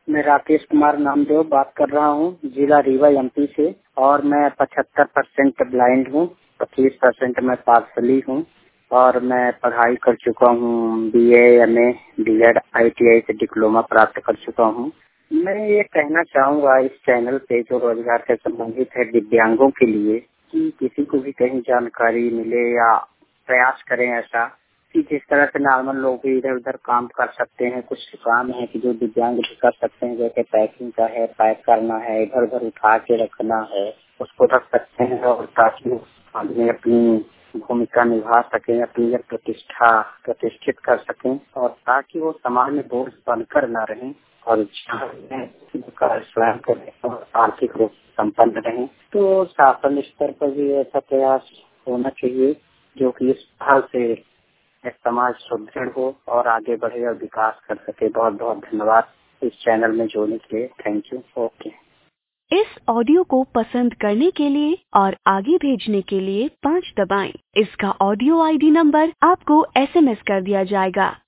मैं राकेश कुमार नामदेव बात कर रहा हूँ, जिला रीवा एमपी से। और मैं 75% ब्लाइंड हूँ, 25% मैं पार्सली हूँ। और मैं पढ़ाई कर चुका हूँ, बीए, एमए, बीएड, आईटीआई से डिप्लोमा प्राप्त कर चुका हूँ। मैं ये कहना चाहूँगा इस चैनल पे जो रोजगार से संबंधित है दिव्यांगों के लिए, कि किसी को भी कहीं जानकारी मिले या प्रयास करें ऐसा कि जिस तरह से नॉर्मल लोग भी इधर उधर काम कर सकते हैं। कुछ काम है कि जो दिव्यांग भी कर सकते हैं, जैसे पैकिंग का है, पैक करना है, इधर उधर उठा के रखना है, उसको रख सकते हैं। और ताकि आदमी अपनी भूमिका निभा सकें, अपनी प्रतिष्ठित कर सकें, और ताकि वो समाज में बोझ बनकर न रहें और स्वयं करें और आर्थिक रूप से संपन्न रहें। तो शासन स्तर पर भी ऐसा प्रयास होना चाहिए जो कि इस हाल से समाज सुदृढ़ हो और आगे बढ़े और विकास कर सके। बहुत बहुत धन्यवाद इस चैनल में जोड़ने के लिए। Thank you. ओके। इस ऑडियो को पसंद करने के लिए और आगे भेजने के लिए 5 दबाएं। इसका ऑडियो आईडी नंबर आपको एसएमएस कर दिया जाएगा।